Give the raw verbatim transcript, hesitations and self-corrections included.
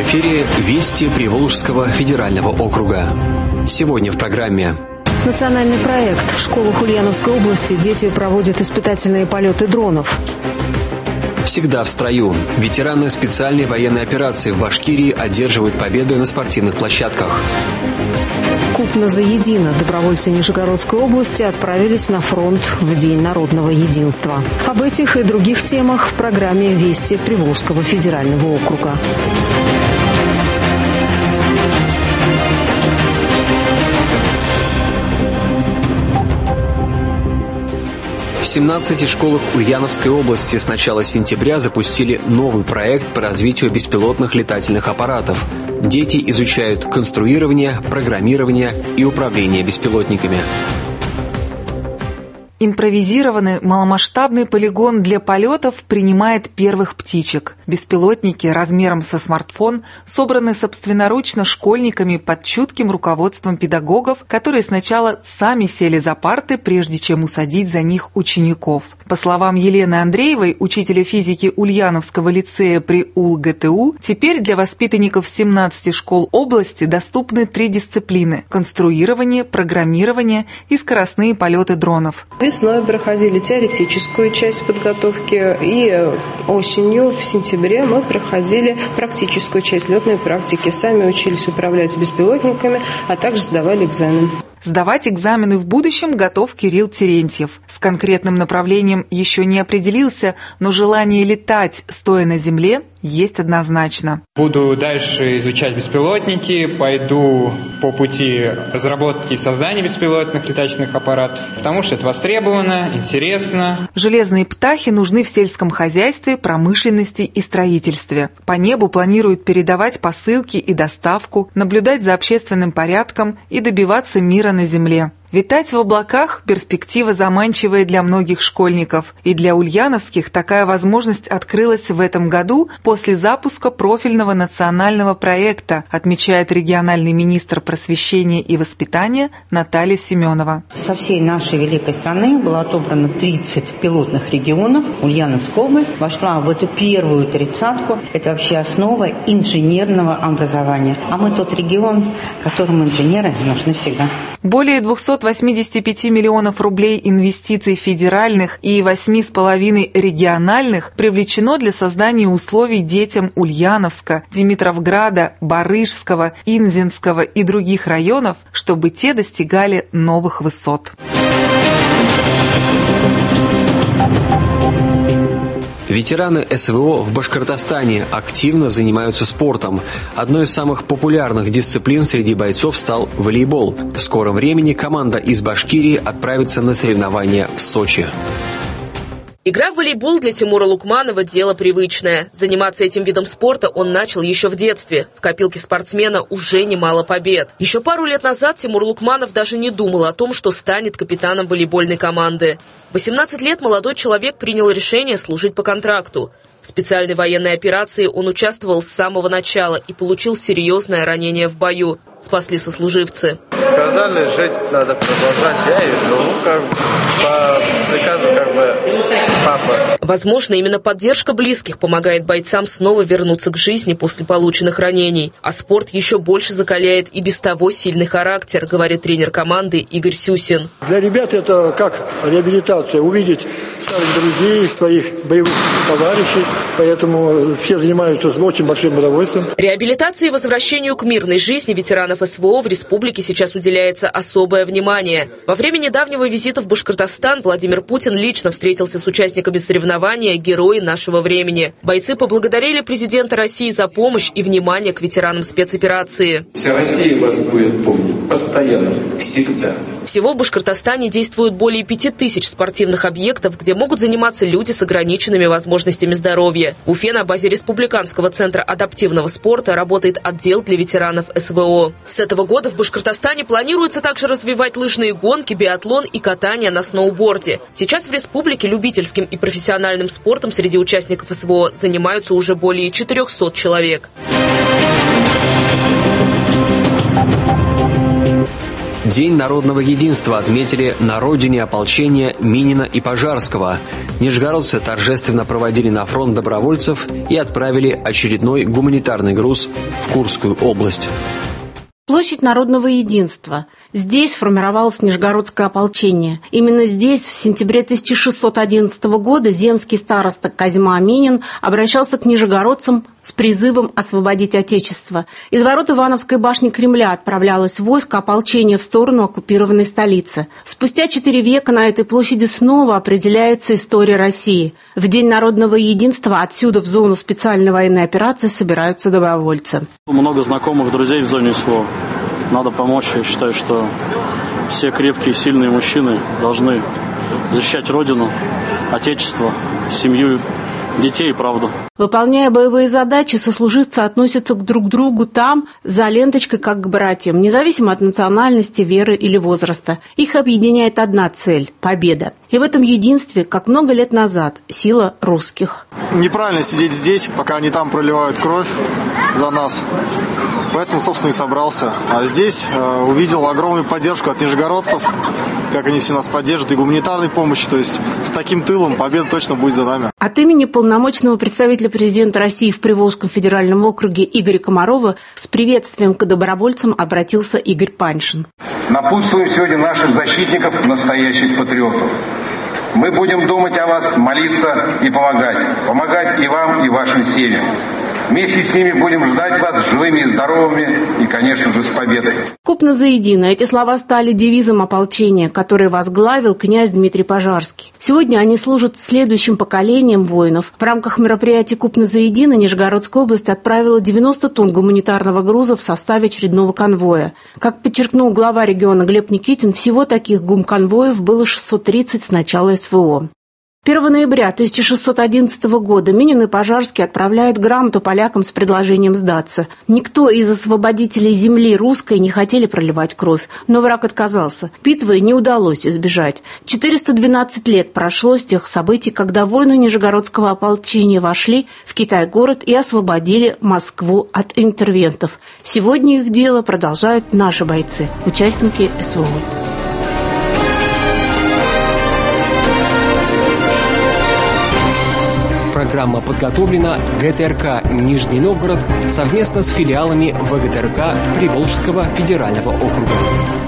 эфире «Вести Приволжского федерального округа». Сегодня в программе. Национальный проект. В школах Ульяновской области дети проводят испытательные полеты дронов. Всегда в строю. Ветераны специальной военной операции в Башкирии одерживают победы на спортивных площадках. Купно заедино. Добровольцы Нижегородской области отправились на фронт в День народного единства. Об этих и других темах в программе «Вести Приволжского федерального округа». В семнадцати школах Ульяновской области с начала сентября запустили новый проект по развитию беспилотных летательных аппаратов. Дети изучают конструирование, программирование и управление беспилотниками. Импровизированный маломасштабный полигон для полетов принимает первых птичек. Беспилотники размером со смартфон собраны собственноручно школьниками под чутким руководством педагогов, которые сначала сами сели за парты, прежде чем усадить за них учеников. По словам Елены Андреевой, учителя физики Ульяновского лицея при УлГТУ, теперь для воспитанников семнадцати школ области доступны три дисциплины – конструирование, программирование и скоростные полеты дронов. Весной проходили теоретическую часть подготовки, и осенью, в сентябре, мы проходили практическую часть летной практики. Сами учились управлять беспилотниками, а также сдавали экзамен. Сдавать экзамены в будущем готов Кирилл Терентьев. С конкретным направлением еще не определился, но желание летать, стоя на земле, есть однозначно. Буду дальше изучать беспилотники, пойду по пути разработки и создания беспилотных летательных аппаратов, потому что это востребовано, интересно. Железные птахи нужны в сельском хозяйстве, промышленности и строительстве. По небу планируют передавать посылки и доставку, наблюдать за общественным порядком и добиваться мира на земле. Витать в облаках – перспектива заманчивая для многих школьников. И для ульяновских такая возможность открылась в этом году после запуска профильного национального проекта, отмечает региональный министр просвещения и воспитания Наталья Семенова. Со всей нашей великой страны было отобрано тридцать пилотных регионов. Ульяновская область вошла в эту первую тридцатку. Это вообще основа инженерного образования. А мы тот регион, которому инженеры нужны всегда. Более двухсот восьмидесяти пяти миллионов рублей инвестиций федеральных и восьми с половиной региональных привлечено для создания условий детям Ульяновска, Димитровграда, Барышского, Инзинского и других районов, чтобы те достигали новых высот. Ветераны СВО в Башкортостане активно занимаются спортом. Одной из самых популярных дисциплин среди бойцов стал волейбол. В скором времени команда из Башкирии отправится на соревнования в Сочи. Игра в волейбол для Тимура Лукманова – дело привычное. Заниматься этим видом спорта он начал еще в детстве. В копилке спортсмена уже немало побед. Еще пару лет назад Тимур Лукманов даже не думал о том, что станет капитаном волейбольной команды. В восемнадцать лет молодой человек принял решение служить по контракту. В специальной военной операции он участвовал с самого начала и получил серьезное ранение в бою. Спасли сослуживцы. Сказали, жить надо продолжать. Я иду, как бы, по приказу как бы папа. Возможно, именно поддержка близких помогает бойцам снова вернуться к жизни после полученных ранений. А спорт еще больше закаляет и без того сильный характер, говорит тренер команды Игорь Сюсин. Для ребят это как реабилитация. Увидеть старых друзей, своих боевых товарищей. Поэтому все занимаются с очень большим удовольствием. Реабилитации и возвращению к мирной жизни ветеранов СВО в республике сейчас уделяется особое внимание. Во время недавнего визита в Башкортостан Владимир Путин лично встретился с участниками соревнования «Герои нашего времени». Бойцы поблагодарили президента России за помощь и внимание к ветеранам спецоперации. Вся Россия вас будет помнить постоянно, всегда. Всего в Башкортостане действуют более пяти тысяч спортивных объектов, где могут заниматься люди с ограниченными возможностями здоровья. В Уфе на базе Республиканского центра адаптивного спорта работает отдел для ветеранов СВО. С этого года в Башкортостане планируется также развивать лыжные гонки, биатлон и катание на сноуборде. Сейчас в республике любительским и профессиональным спортом среди участников СВО занимаются уже более четырехсот человек. День народного единства отметили на родине ополчения Минина и Пожарского. Нижегородцы торжественно проводили на фронт добровольцев и отправили очередной гуманитарный груз в Курскую область. Площадь народного единства. Здесь сформировалось Нижегородское ополчение. Именно здесь в сентябре тысяча шестьсот одиннадцатого года земский староста Козьма Минин обращался к нижегородцам с призывом освободить Отечество. Из ворот Ивановской башни Кремля отправлялось войско ополчения в сторону оккупированной столицы. Спустя четыре века на этой площади снова определяется история России. В День народного единства отсюда в зону специальной военной операции собираются добровольцы. Много знакомых, друзей в зоне СВО. Надо помочь. Я считаю, что все крепкие, сильные мужчины должны защищать Родину, Отечество, семью, детей и правду. Выполняя боевые задачи, сослуживцы относятся к друг другу там, за ленточкой, как к братьям, независимо от национальности, веры или возраста. Их объединяет одна цель – победа. И в этом единстве, как много лет назад, сила русских. Неправильно сидеть здесь, пока они там проливают кровь за нас. Поэтому, собственно, и собрался. А здесь э, увидел огромную поддержку от нижегородцев, как они все нас поддержат, и гуманитарной помощи. То есть с таким тылом победа точно будет за нами. От имени полномочного представителя президента России в Приволжском федеральном округе Игоря Комарова с приветствием к добровольцам обратился Игорь Паншин. Напутствуем сегодня наших защитников, настоящих патриотов. Мы будем думать о вас, молиться и помогать. Помогать и вам, и вашим семьям. Вместе с ними будем ждать вас живыми и здоровыми и, конечно же, с победой. Купно заедино. Эти слова стали девизом ополчения, который возглавил князь Дмитрий Пожарский. Сегодня они служат следующим поколениям воинов. В рамках мероприятия «Купно заедино» Нижегородская область отправила девяносто тонн гуманитарного груза в составе очередного конвоя. Как подчеркнул глава региона Глеб Никитин, всего таких гумконвоев было шестьсот тридцать с начала СВО. первого ноября тысяча шестьсот одиннадцатого года Минин и Пожарский отправляют грамоту полякам с предложением сдаться. Никто из освободителей земли русской не хотели проливать кровь, но враг отказался. Битвы не удалось избежать. четыреста двенадцать лет прошло с тех событий, когда воины Нижегородского ополчения вошли в Китай-город и освободили Москву от интервентов. Сегодня их дело продолжают наши бойцы, участники СВО. Программа подготовлена ГТРК «Нижний Новгород» совместно с филиалами ВГТРК Приволжского федерального округа.